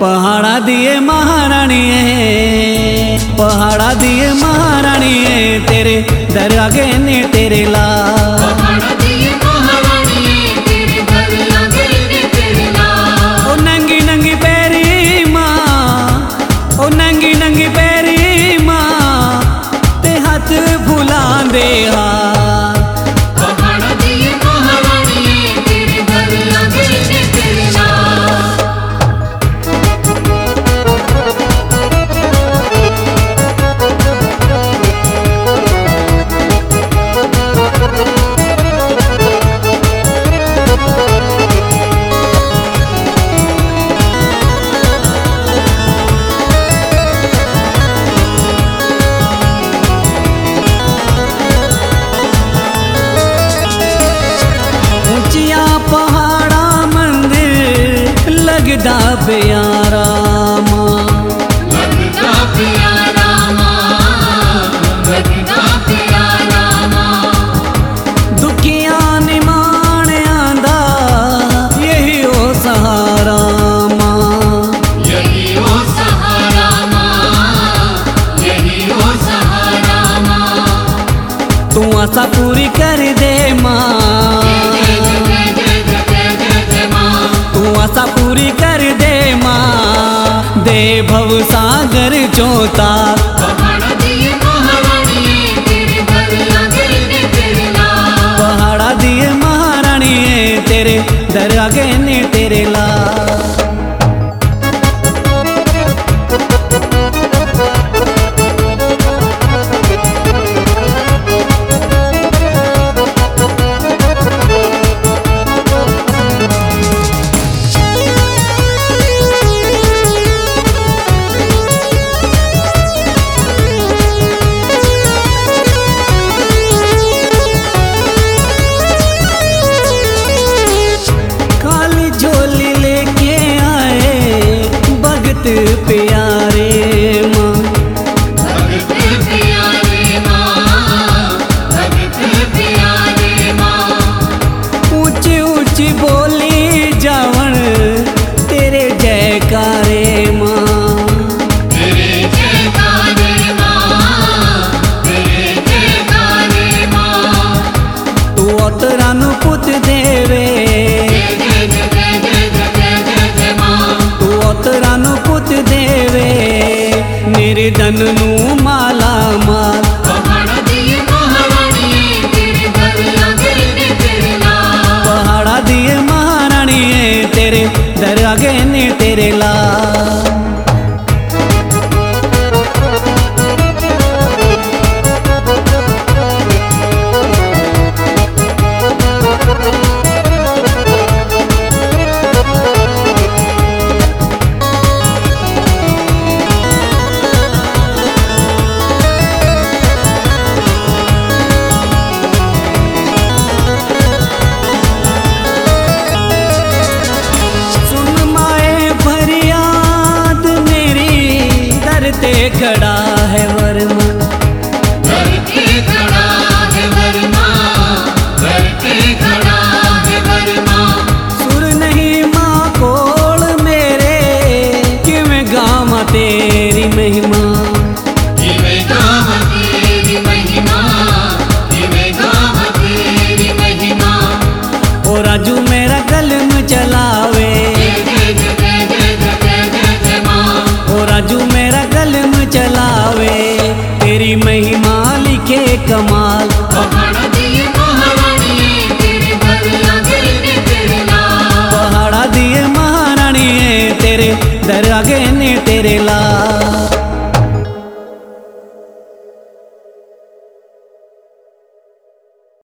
पहाड़ा दिए महारानिए, पहाड़ा दिए महारानिए, तेरे दर आगे ने तेरे ला। पहाड़ा दिए महारानिए, तेरे दर आगे ने तेरे ला। ओ नंगी नंगी पैरी माँ, ओ नंगी नंगी पैरी माँ, ते हाथ फुला दे हाथ। पहाड़ा दिए महारानिए, तेरे दर आगे ने तेरे ला। ऊंचिया पहाड़ा मंदिर लगदा प्यारा माँ, लगदा प्यारा माँ, लगदा प्यारा माँ। दुखिया निमान आंदा यही ओ सहारा माँ। यही ओ सहारा माँ, यही ओ सहारा माँ। तू आशा पूरी कर दे माँ, तू आशा पूरी कर दे माँ, दे भव सागर चोता। पहाड़ा दिए महारानिए, तेरे दर आगे ने तेरे ला। पहाड़ा दिए महारानिए, तेरे दर आगे ने तेरे ला। काली झोली लेके आए भगत प्यारे माँ, भगत प्यारे माँ, भगत प्यारे माँ। ऊंची ऊंची बोली जावण तेरे जयकारे माँ। तेरे जयकारे माँ, तेरे जयकारे माँ। तू अतरा नु पुत देवे, जय जय जय जय जय जय जय माँ। तू अतरा नु पुत देवे, निर्धन नु माला माल। पहाड़ा दिए महारानिए, तेरे दर आगे ने तेरे ला। पहाड़ा दिए महारानिए, तेरे दर आगे ने तेरे ला। सुन माए फरियाद मेरी, दर ते खड़ा है वर्मा। घर के खड़ा है वर्मा, घर के खड़ा है वर्मा। सुर नहीं माँ कोल मेरे, कि मैं गामा तेरी महिमा। किवे गावा तेरी महिमा, किवे गावा तेरी महिमा। ओ राजू मेरा कलम चलावे, जय जय जय जय जय जय जय माँ। ओ राजू मेरा कलम चलावे, तेरी महिमा